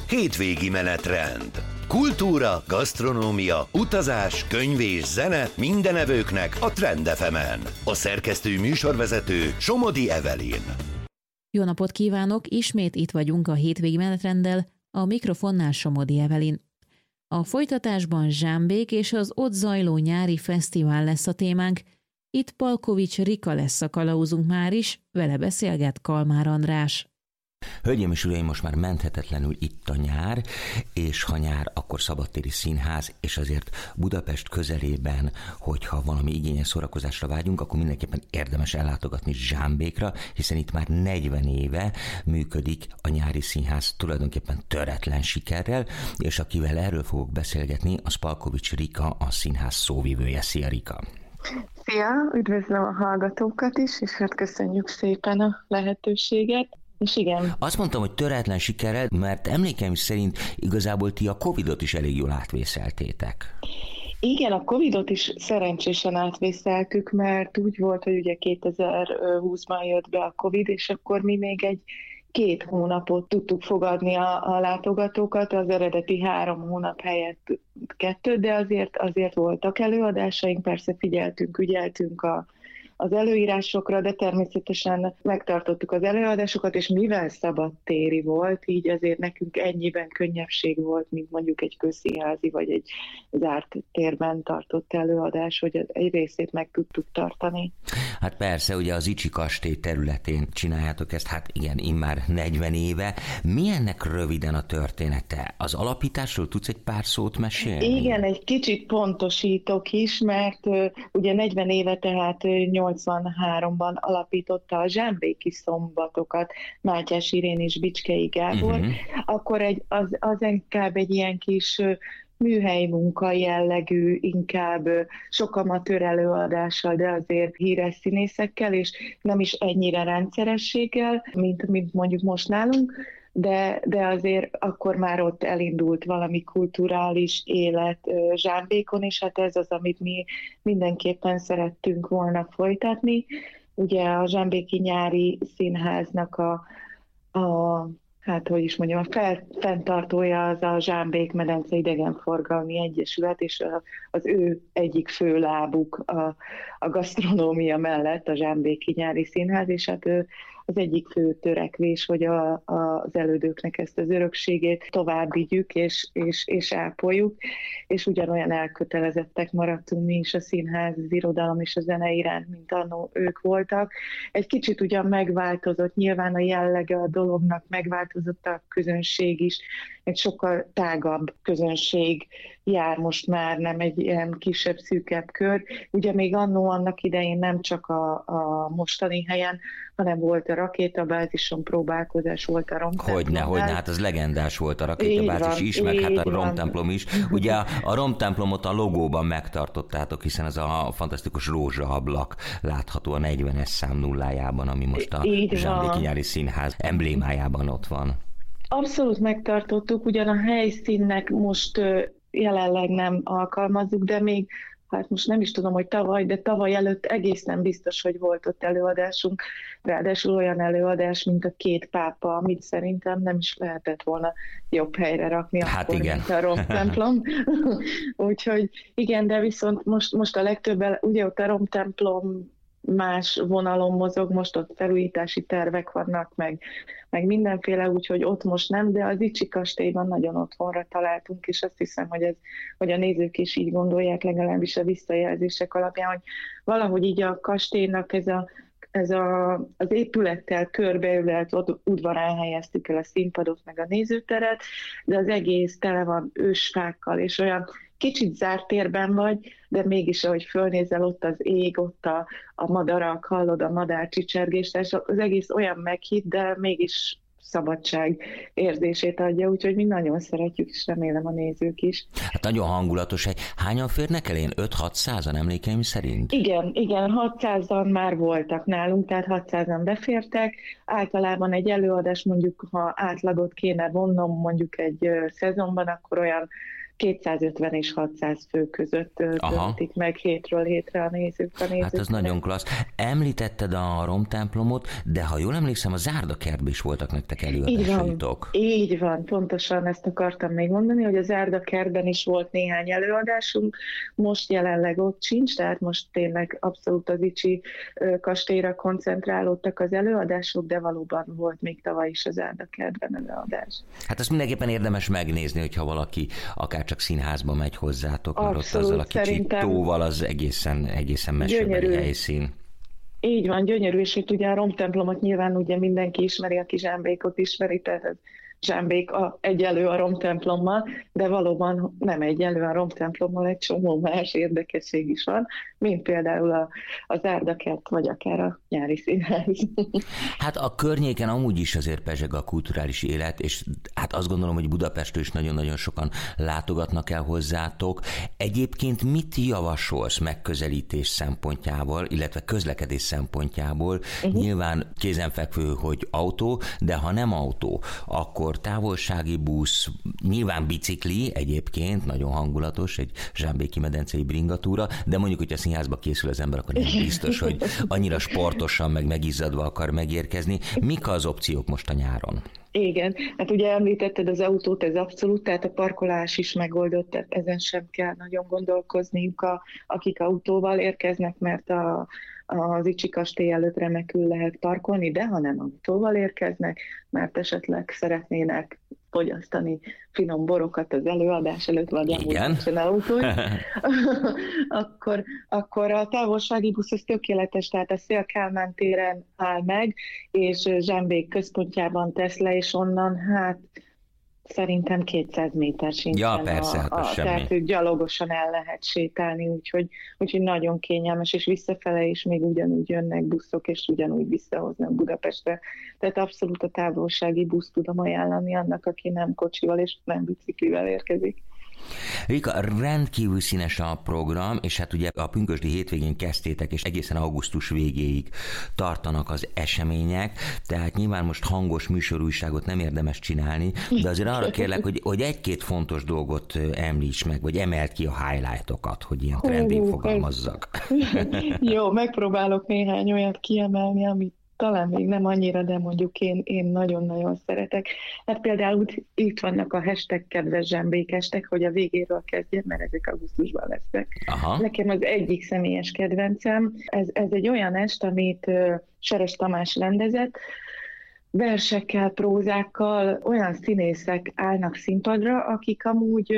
Hétvégi menetrend. Kultúra, gasztronómia, utazás, könyv és zene minden evőknek a Trend FM-en. A szerkesztő műsorvezető Somodi Evelyn. Jó napot kívánok! Ismét itt vagyunk a hétvégi menetrenddel, a mikrofonnál Somodi Evelyn. A folytatásban Zsámbék és az ott zajló nyári fesztivál lesz a témánk. Itt Palkovics Rika lesz a kalauzunk már is, vele beszélget Kalmár András. Hölgyeim és uraim, most már menthetetlenül itt a nyár, és ha nyár, akkor szabadtéri színház, és azért Budapest közelében, hogyha valami igényes szórakozásra vágyunk, akkor mindenképpen érdemes ellátogatni Zsámbékra, hiszen itt már 40 éve működik a nyári színház tulajdonképpen töretlen sikerrel, és akivel erről fogok beszélgetni, az Palkovics Rika, a színház szóvivője. Szia, Rika! Szia, üdvözlöm a hallgatókat is, és hát köszönjük szépen a lehetőséget. És igen. Azt mondtam, hogy töretlen sikerrel, mert emlékeim szerint igazából ti a Covidot is elég jól átvészeltétek. Igen, a Covidot is szerencsésen átvészeltük, mert úgy volt, hogy ugye 2020-ban jött be a Covid, és akkor mi még egy 2 hónapot tudtuk fogadni a látogatókat, az eredeti 3 hónap helyett 2, de azért voltak előadásaink, persze figyeltünk, ügyeltünk az előírásokra, de természetesen megtartottuk az előadásokat, és mivel szabadtéri volt, így azért nekünk ennyiben könnyebbség volt, mint mondjuk egy közszínházi vagy egy zárt térben tartott előadás, hogy egy részét meg tudtuk tartani. Hát persze, ugye az Icsi kastély területén csináljátok ezt, hát igen, immár 40 éve. Mi ennek röviden a története? Az alapításról tudsz egy pár szót mesélni? Igen, egy kicsit pontosítok is, mert ugye 40 éve, tehát 83-ban alapította a Zsámbéki szombatokat Mátyás Irén és Bicskei Gábor, akkor az inkább egy ilyen kis műhelyi munka jellegű, inkább sok amatőr előadással, de azért híres színészekkel, és nem is ennyire rendszerességgel, mint mondjuk most nálunk, de azért akkor már ott elindult valami kulturális élet Zsámbékon, és hát ez az, amit mi mindenképpen szerettünk volna folytatni. Ugye a Zsámbéki Nyári Színháznak a fenntartója az a Zsámbék-medence Idegenforgalmi Egyesület, és az ő egyik fő lábuk a gasztronómia mellett a Zsámbéki Nyári Színház, és hát az egyik fő törekvés, hogy az elődöknek ezt az örökségét tovább vigyük és ápoljuk, és ugyanolyan elkötelezettek maradtunk mi is a színház, az irodalom és a zene iránt, mint annó ők voltak. Egy kicsit ugyan megváltozott, nyilván a jellege a dolognak, megváltozott a közönség is, egy sokkal tágabb közönség jár most már, nem egy ilyen kisebb, szűkebb kör. Ugye még annó annak idején nem csak a mostani helyen, hanem volt a rakétabázison próbálkozás, volt a romtemplom. Hogyne, hát az legendás volt a rakétabázis is, meg hát a romtemplom is. Ugye a romtemplomot a logóban megtartottátok, hiszen ez a fantasztikus rózsaablak látható a 40-es szám nullájában, ami most a Zsámbéki Nyári Színház emblémájában ott van. Abszolút megtartottuk, ugyan a helyszínnek most jelenleg nem alkalmazzuk, de még, hát most nem is tudom, hogy tavaly, de tavaly előtt egészen biztos, hogy volt ott előadásunk, ráadásul olyan előadás, mint a 2 pápa, amit szerintem nem is lehetett volna jobb helyre rakni, hát akkor, igen. Mint a romtemplom. Úgyhogy igen, de viszont most a legtöbben, ugye ott a romtemplom más vonalon mozog, most ott felújítási tervek vannak, meg mindenféle, úgyhogy ott most nem, de az Icsi kastélyban nagyon otthonra találtunk, és azt hiszem, hogy a nézők is így gondolják, legalábbis a visszajelzések alapján, hogy valahogy így a kastélynak az épülettel körbeülelt udvarán helyeztük el a színpadot, meg a nézőteret, de az egész tele van ősfákkal, és olyan kicsit zárt térben vagy, de mégis, ahogy fölnézel, ott az ég, ott a madarak, hallod a madár csicsergést, és az egész olyan meghitt, de mégis szabadság érzését adja, úgyhogy mi nagyon szeretjük, és remélem a nézők is. Hát nagyon hangulatos. Hányan férnek el? Én 5-600-an emlékeim szerint? Igen, 600-an már voltak nálunk, tehát 600-an befértek. Általában egy előadás, mondjuk, ha átlagot kéne vonnom mondjuk egy szezonban, akkor olyan 250 és 600 fő között töltik meg hétről hétre a nézők. Hát ez nagyon klassz. Említetted a romtemplomot, de ha jól emlékszem, a Zárdakertben is voltak nektek előadásaitok. Így van, pontosan ezt akartam még mondani, hogy a Zárdakertben is volt néhány előadásunk, most jelenleg ott sincs, tehát most tényleg abszolút az Icsi kastélyra koncentrálódtak az előadások, de valóban volt még tavaly is az Zárdakertben előadás. Hát ezt mindenképpen érdemes megnézni, hogyha valaki akár csak színházba megy hozzátok, mert abszolút, ott azzal a kicsi tóval az egészen mesélbeli helyszín. Így van, gyönyörű, és itt ugye a romtemplomot nyilván ugye mindenki ismeri, aki Zsámbékot ismeri, tehát Zsámbék egyenlő a romtemplommal, de valóban nem egyenlő a romtemplommal, egy csomó más érdekesség is van, mint például az Zárdakert, vagy akár a nyári színház. Hát a környéken amúgy is azért pezseg a kulturális élet, és hát azt gondolom, hogy Budapestről is nagyon-nagyon sokan látogatnak el hozzátok. Egyébként mit javasolsz megközelítés szempontjából, illetve közlekedés szempontjából? Nyilván kézenfekvő, hogy autó, de ha nem autó, akkor távolsági busz, nyilván bicikli egyébként, nagyon hangulatos, egy zsámbéki medencei bringatúra, de mondjuk, hogy a színházba készül az ember, akkor nem biztos, hogy annyira sportosan, meg megizzadva akar megérkezni. Mik az opciók most a nyáron? Igen, hát ugye említetted az autót, ez abszolút, tehát a parkolás is megoldott, tehát ezen sem kell nagyon gondolkozniuk, akik autóval érkeznek, mert az Icsi kastély előtt remekül lehet parkolni, de ha nem autóval érkeznek, mert esetleg szeretnének fogyasztani finom borokat az előadás előtt, vagy amúgy autót, akkor a távolsági busz az tökéletes, tehát a Széll-Kálmán téren áll meg, és Zsámbék központjában tesz le, és onnan szerintem 200 méter sincs. Ja, persze, hát az semmi. Tehát gyalogosan el lehet sétálni, úgyhogy nagyon kényelmes, és visszafele is még ugyanúgy jönnek buszok, és ugyanúgy visszahoznak Budapestre. Tehát abszolút a távolsági buszt tudom ajánlani annak, aki nem kocsival és nem biciklivel érkezik. Rika, rendkívül színes a program, és hát ugye a pünkösdi hétvégén kezdtétek, és egészen augusztus végéig tartanak az események, tehát nyilván most hangos műsorújságot nem érdemes csinálni, de azért arra kérlek, hogy egy-két fontos dolgot említs meg, vagy emeld ki a highlightokat, hogy ilyen trending fogalmazzak. Jó, megpróbálok néhány olyat kiemelni, amit talán még nem annyira, de mondjuk én nagyon-nagyon szeretek. Hát például itt vannak a hashtag kedves zsámbékestek, hogy a végéről kezdjem, mert ezek augusztusban lesznek. Aha. Nekem az egyik személyes kedvencem, ez egy olyan est, amit Seres Tamás rendezett, versekkel, prózákkal olyan színészek állnak színpadra, akik amúgy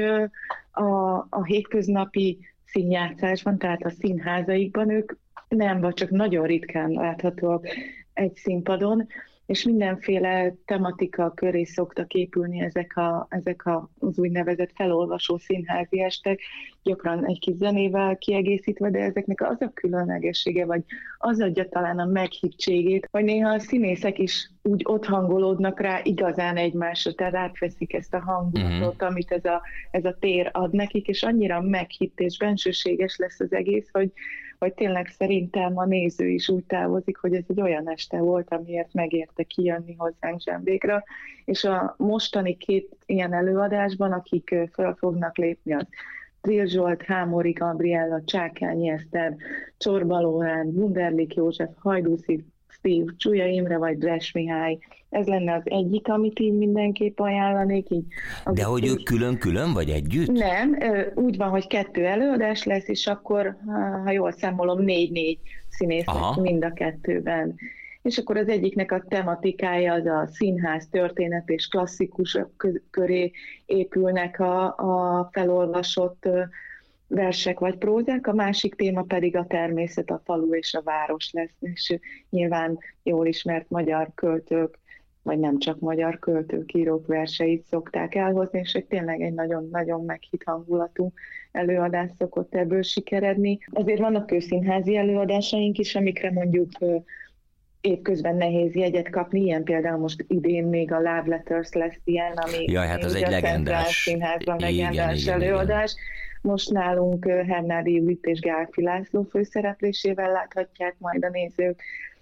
a hétköznapi színjátszásban, tehát a színházaikban ők nem, vagy csak nagyon ritkán láthatóak egy színpadon, és mindenféle tematika köré szoktak épülni ezek az úgynevezett felolvasó színházi estek, gyakran egy kis zenével kiegészítve, de ezeknek az a különlegessége, vagy az adja talán a meghittségét, vagy néha a színészek is úgy ott hangolódnak rá igazán egymásra, tehát átveszik ezt a hangulatot, amit ez a tér ad nekik, és annyira meghitt és bensőséges lesz az egész, hogy tényleg szerintem a néző is úgy távozik, hogy ez egy olyan este volt, amiért megérte kijönni hozzánk Zsámbékra, és a mostani 2 ilyen előadásban, akik fel fognak lépni, az Trill Zsolt, Hámori Gabriella, Csákányi Eszter, Csorba Lórán, Wunderlich József, Hajdúszi Steve, Csúlya Imre vagy Dres Mihály. Ez lenne az egyik, amit így mindenképp ajánlanék. Így, de hogy ők külön-külön, vagy együtt? Nem, úgy van, hogy 2 előadás lesz, és akkor, ha jól számolom, 4 színész lesz mind a 2-ben. És akkor az egyiknek a tematikája az a színház történet és klasszikusok köré épülnek a felolvasott versek vagy prózák, a másik téma pedig a természet, a falu és a város lesz, és nyilván jól ismert magyar költők, vagy nem csak magyar költők, írók verseit szokták elhozni, és tényleg egy nagyon-nagyon meghitt hangulatú előadás szokott ebből sikeredni. Azért vannak közszínházi előadásaink is, amikre mondjuk évközben nehéz jegyet kapni, ilyen például most idén még a Love Letters lesz ilyen, ami hát az egy legendás színházban legendás előadás. Igen. Most nálunk Hernádi Judit és Gálfi László főszereplésével láthatják majd a nézők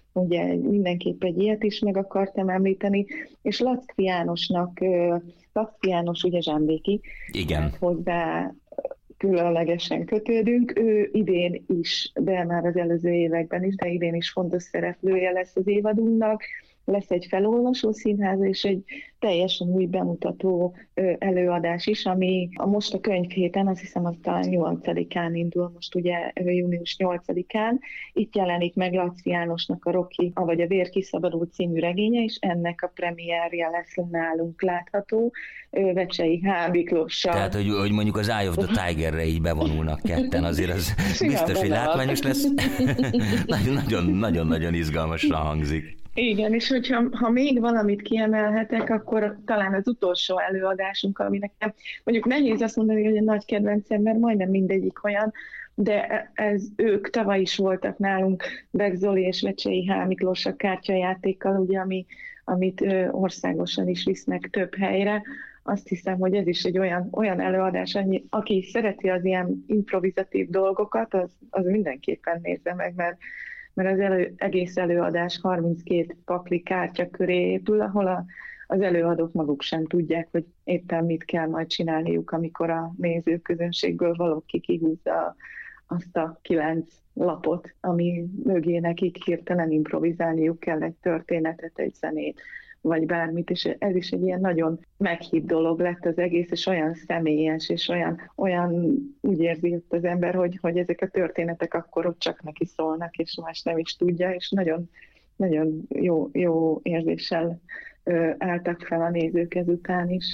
ugye mindenképp egy ilyet is meg akartam említeni, és Lackfi Jánosnak, Lackfi János ugye zsámbéki, igen. Hozzá különlegesen kötődünk. Ő idén is, de már az előző években is, de idén is fontos szereplője lesz az évadunknak. Lesz egy felolvasó színház és egy teljesen új bemutató előadás is, ami most a könyvhéten, azt hiszem az talán 8-án indul, most ugye június 8-án. Itt jelenik meg Lackfi Jánosnak a Rocky, vagy a Vér kiszabadult című regénye, és ennek a premierje lesz nálunk látható, Vecsei H. Miklóssal. Tehát, hogy mondjuk az Eye of the Tigerre így bevonulnak ketten, azért az biztos, hogy látványos lesz. Nagyon-nagyon izgalmasra hangzik. Igen, és hogyha még valamit kiemelhetek, akkor talán az utolsó előadásunk, ami nekem mondjuk nehéz azt mondani, hogy a nagy kedvencem, mert majdnem mindegyik olyan, de ők tavaly is voltak nálunk, Beck Zoli és Vecsei H. Miklós a kártyajátékkal, ugye, amit országosan is visznek több helyre. Azt hiszem, hogy ez is egy olyan előadás, aki szereti az ilyen improvizatív dolgokat, az mindenképpen nézze meg, mert az egész előadás 32 pakli kártya köré épül, ahol az előadók maguk sem tudják, hogy éppen mit kell majd csinálniuk, amikor a nézőközönségből valaki kihúzza azt a 9 lapot, ami mögé nekik hirtelen improvizálniuk kell egy történetet, egy zenét, vagy bármit, és ez is egy ilyen nagyon meghitt dolog lett az egész, és olyan személyes, és olyan úgy érzi ott az ember, hogy ezek a történetek akkor ott csak neki szólnak, és más nem is tudja, és nagyon, nagyon jó érzéssel álltak fel a nézők ezután is.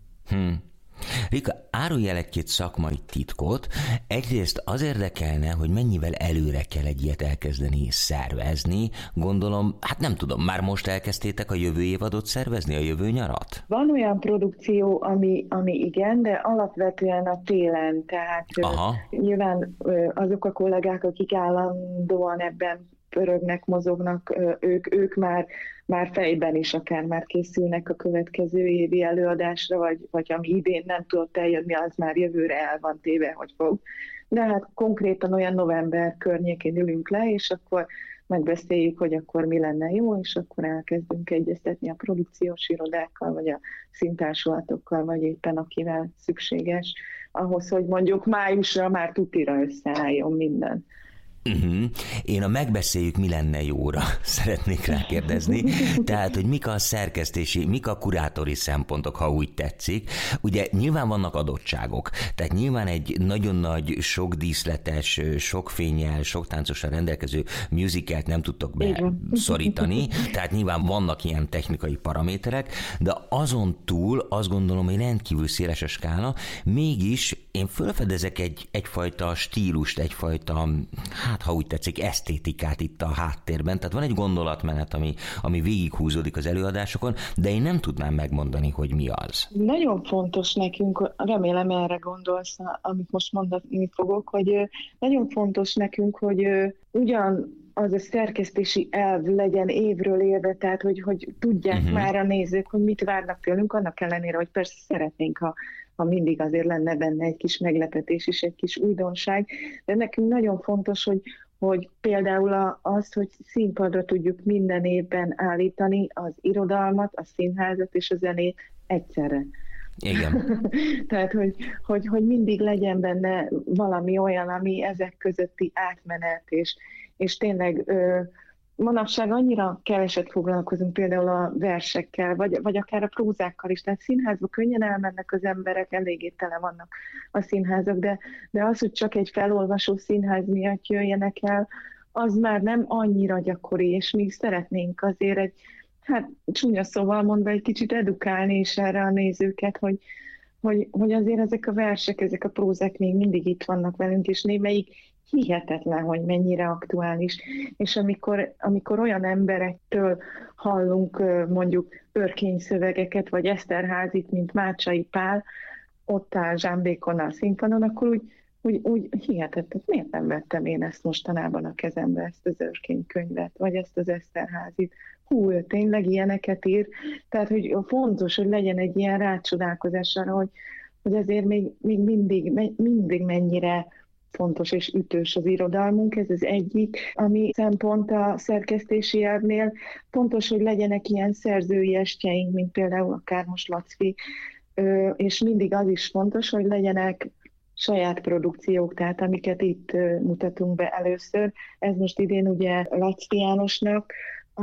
Rika, árulj el egy-két szakmai titkot. Egyrészt az érdekelne, hogy mennyivel előre kell egy ilyet elkezdeni szervezni. Gondolom, hát nem tudom, már most elkezdtétek a jövő évadot szervezni, a jövő nyarat? Van olyan produkció, ami igen, de alapvetően a télen, tehát nyilván azok a kollégák, akik állandóan ebben pörögnek, mozognak, ők már fejben is akár már készülnek a következő évi előadásra, vagy ami idén nem tudott eljönni, az már jövőre el van téve, hogy fog. De hát konkrétan olyan november környékén ülünk le, és akkor megbeszéljük, hogy akkor mi lenne jó, és akkor elkezdünk egyeztetni a produkciós irodákkal, vagy a színtársulatokkal, vagy éppen akivel szükséges, ahhoz, hogy mondjuk májusra már tutira összeálljon minden. Én a megbeszéljük, mi lenne jóra szeretnék rákérdezni, tehát, hogy mik a szerkesztési, mik a kurátori szempontok, ha úgy tetszik. Ugye nyilván vannak adottságok, tehát nyilván egy nagyon nagy, sok díszletes, sok fénnyel, sok táncossal rendelkező musicalt nem tudtok beszorítani, tehát nyilván vannak ilyen technikai paraméterek, de azon túl azt gondolom, hogy rendkívül széles a skála, mégis én felfedezek egyfajta stílust, egyfajta, hát ha úgy tetszik, esztétikát itt a háttérben. Tehát van egy gondolatmenet, ami végighúzódik az előadásokon, de én nem tudnám megmondani, hogy mi az. Nagyon fontos nekünk, remélem erre gondolsz, amit most mondani fogok, hogy nagyon fontos nekünk, hogy ugyan az a szerkesztési elv legyen évről évre, tehát hogy tudják már a nézők, hogy mit várnak tőlünk, annak ellenére, hogy persze szeretnénk, ha mindig azért lenne benne egy kis meglepetés és egy kis újdonság, de nekünk nagyon fontos, hogy például az, hogy színpadra tudjuk minden évben állítani az irodalmat, a színházat és a zenét egyszerre. Igen. Tehát, hogy mindig legyen benne valami olyan, ami ezek közötti átmenet, és tényleg manapság annyira keveset foglalkozunk például a versekkel, vagy akár a prózákkal is, tehát színházba könnyen elmennek az emberek, eléggé tele vannak a színházak, de az, hogy csak egy felolvasó színház miatt jöjjenek el, az már nem annyira gyakori, és mi szeretnénk azért csúnya szóval mondva egy kicsit edukálni is erre a nézőket, hogy azért ezek a versek, ezek a prózák még mindig itt vannak velünk, és némelyik hihetetlen, hogy mennyire aktuális. És amikor olyan emberektől hallunk mondjuk örkényszövegeket, vagy Eszterházit, mint Mácsai Pál, ott áll zsámbékon a színpadon, akkor úgy hihetetlen, miért nem vettem én ezt mostanában a kezembe, ezt az örkénykönyvet, vagy ezt az Eszterházit. Ő tényleg ilyeneket ír. Tehát, hogy fontos, hogy legyen egy ilyen rácsodálkozás arra, hogy azért még mindig mennyire fontos és ütős az irodalmunk, ez az egyik, ami szempont a szerkesztési elvnél. Fontos, hogy legyenek ilyen szerzői estjeink, mint például a Kármos Laci, és mindig az is fontos, hogy legyenek saját produkciók, tehát amiket itt mutatunk be először. Ez most idén ugye Laci Jánosnak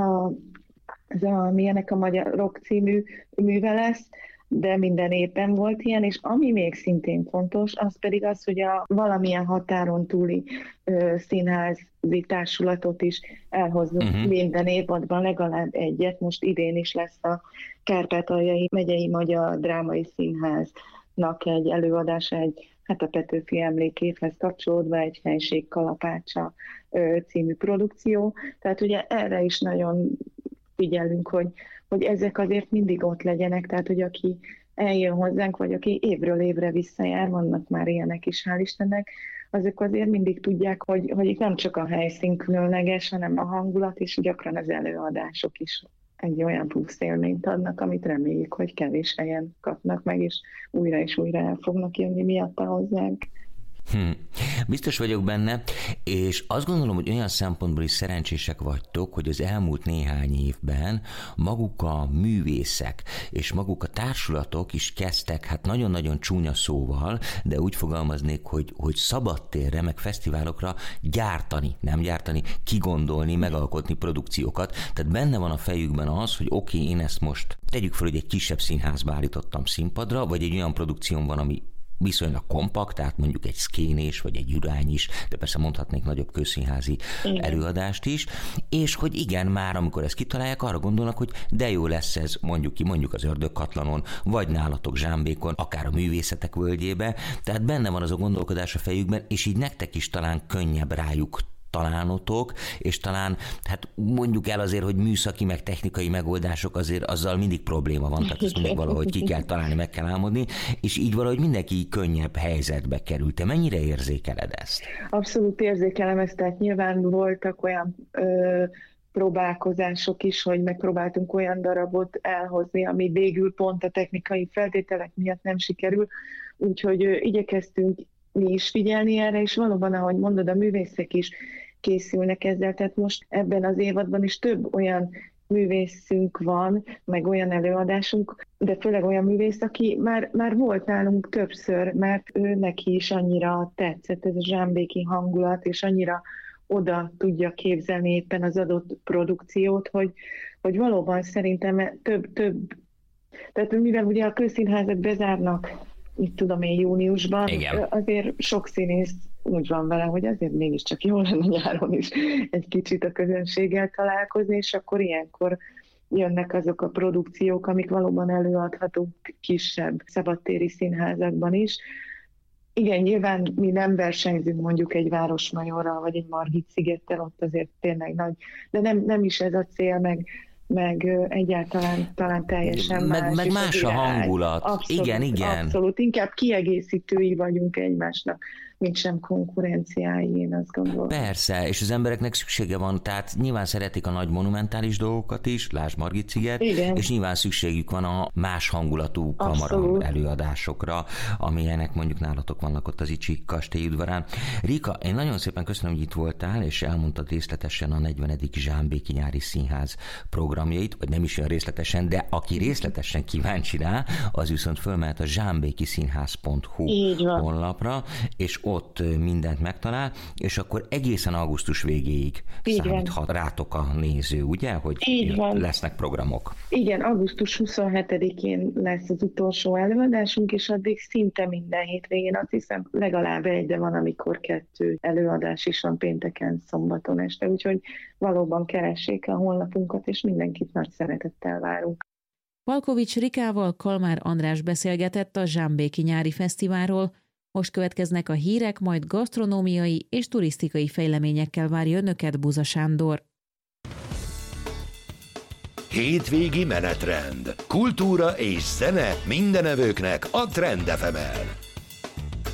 milyenek a Magyarok című műve lesz, de minden évben volt ilyen, és ami még szintén fontos, az pedig az, hogy a valamilyen határon túli színházi társulatot is elhozzunk minden évadban, legalább egyet. Most idén is lesz a Kárpátaljai Megyei Magyar Drámai Színháznak egy előadása, a Petőfi emlékévhez kapcsolódva, egy Helység kalapácsa című produkció. Tehát ugye erre is nagyon figyelünk, hogy ezek azért mindig ott legyenek, tehát hogy aki eljön hozzánk, vagy aki évről évre visszajár, vannak már ilyenek is, hál' Istennek, azok azért mindig tudják, hogy itt nem csak a helyszín különleges, hanem a hangulat, és gyakran az előadások is egy olyan plusz élményt adnak, amit reméljük, hogy kevés helyen kapnak meg, és újra el fognak jönni miatta hozzánk. Biztos vagyok benne, és azt gondolom, hogy olyan szempontból is szerencsések vagytok, hogy az elmúlt néhány évben maguk a művészek és maguk a társulatok is kezdtek, nagyon-nagyon csúnya szóval, de úgy fogalmaznék, hogy szabadtérre, meg fesztiválokra kigondolni, megalkotni produkciókat. Tehát benne van a fejükben az, hogy oké, én ezt most tegyük fel, hogy egy kisebb színházba állítottam színpadra, vagy egy olyan produkcióm van, ami viszonylag kompakt, tehát mondjuk egy Szkénés, vagy egy Jurány is, de persze mondhatnék nagyobb közszínházi előadást is, és hogy igen, már amikor ezt kitalálják, arra gondolnak, hogy de jó lesz ez, mondjuk az Ördögkatlanon, vagy nálatok Zsámbékon, akár a Művészetek Völgyébe, tehát benne van az a gondolkodás a fejükben, és így nektek is talán könnyebb rájuk találnotok, és talán, mondjuk el azért, hogy műszaki, meg technikai megoldások, azért azzal mindig probléma van, tehát ezt mindig valahogy ki kell találni, meg kell álmodni, és így valahogy mindenki könnyebb helyzetbe került. Te mennyire érzékeled ezt? Abszolút érzékelem ezt, tehát nyilván voltak olyan próbálkozások is, hogy megpróbáltunk olyan darabot elhozni, ami végül pont a technikai feltételek miatt nem sikerül, úgyhogy igyekeztünk mi is figyelni erre, és valóban, ahogy mondod, a művészek is készülnek ezzel, tehát most ebben az évadban is több olyan művészünk van, meg olyan előadásunk, de főleg olyan művész, aki már volt nálunk többször, mert ő neki is annyira tetszett ez a zsámbéki hangulat, és annyira oda tudja képzelni éppen az adott produkciót, hogy valóban szerintem több, tehát mivel ugye a közszínházak bezárnak, mit tudom én, júniusban, igen, azért sok színész úgy van vele, hogy azért mégiscsak jól lenne nyáron is egy kicsit a közönséggel találkozni, és akkor ilyenkor jönnek azok a produkciók, amik valóban előadhatók kisebb szabadtéri színházakban is. Igen, nyilván mi nem versenyzünk mondjuk egy Városmajorral, vagy egy Margit-szigettel, ott azért tényleg nagy, de nem is ez a cél, meg egyáltalán talán teljesen más. Meg más a hangulat. Abszolút, igen. Abszolút, inkább kiegészítői vagyunk egymásnak, mint sem konkurenciái, én azt gondolom. Persze, és az embereknek szüksége van, tehát nyilván szeretik a nagy monumentális dolgokat is, lásd Margit-sziget, és nyilván szükségük van a más hangulatú kamara előadásokra, amilyenek mondjuk nálatok vannak ott az Icsi kastély udvarán. Rika, én nagyon szépen köszönöm, hogy itt voltál, és elmondtad részletesen a 40. Zsámbéki Nyári Színház programjait, vagy nem is olyan részletesen, de aki részletesen kíváncsi rá, az viszont fölmehet a zsámbékiszínház.hu honlapra, és ott mindent megtalál, és akkor egészen augusztus végéig számíthat rátok a néző, ugye, hogy lesznek programok. Igen, augusztus 27-én lesz az utolsó előadásunk, és addig szinte minden hétvégén, azt hiszem legalább egy, de van, amikor 2 előadás is van pénteken, szombaton este, úgyhogy valóban keressék a honlapunkat, és mindenkit nagy szeretettel várunk. Palkovics Rikával Kalmár András beszélgetett a Zsámbéki Nyári Fesztiválról. Most következnek a hírek, majd gasztronómiai és turisztikai fejleményekkel várja önöket Buza Sándor. Hétvégi menetrend. Kultúra és zene mindenevőknek a Trend FM-en.